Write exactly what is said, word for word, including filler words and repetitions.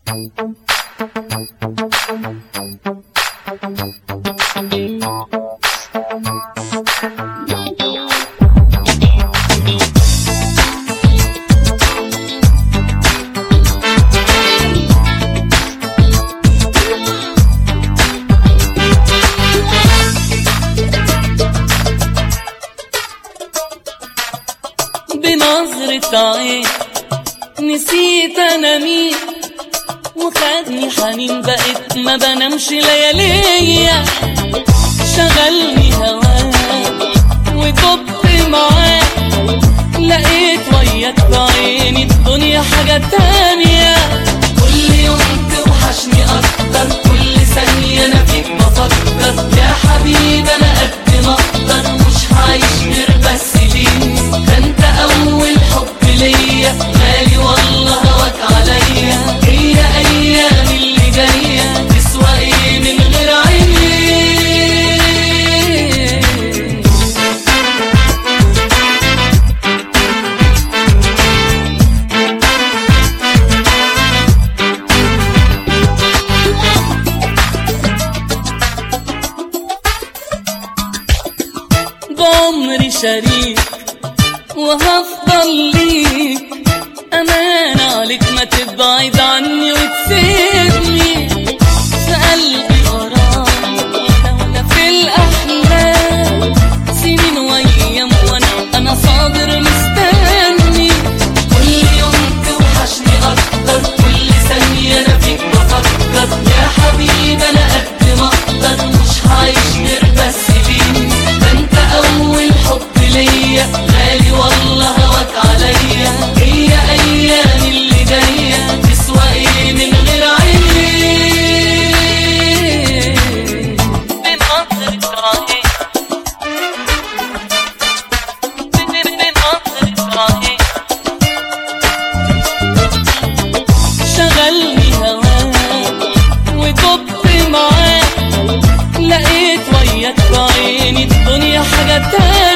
بنظرة عين نسيت انا مين، وخدني حنين بقيت ما بنامش لياليا، شغلني هواك وطبت معاك، لقيت وياك بعيني الدنيا حاجة تانية. كل يوم توحشني اكتر، كل ثانية انا فيك بفكر، يا حبيبي انا قد ما اقدر مش هعيش غير بس ليك، ده انت اول حب ليا غالي والله هواك عليا، هي ايام اللي جايه تسوى ايه من غير عينيك. بعمري شريك وهفضل ليك، أمان عليك ما تبعد عني وتسيبني، في قلبي غرام دولة في الأحلام، سنين وأيام وأنا أنا صابر مستني. كل يوم توحشني أكتر، كل ثانية أنا فيك بفكر، يا حبيبي أنا قد ما أقدر مش هعيش غير بس ليك، ده أنت أول حب ليا غالي والله هواك عليا، هي ايام اللي جايه تسوى ايه من غير عينيك. بنظرة عين بنظرة عين شغلني هواك وطبت معاك، لقيت وياك بعيني الدنيا حاجة تانية.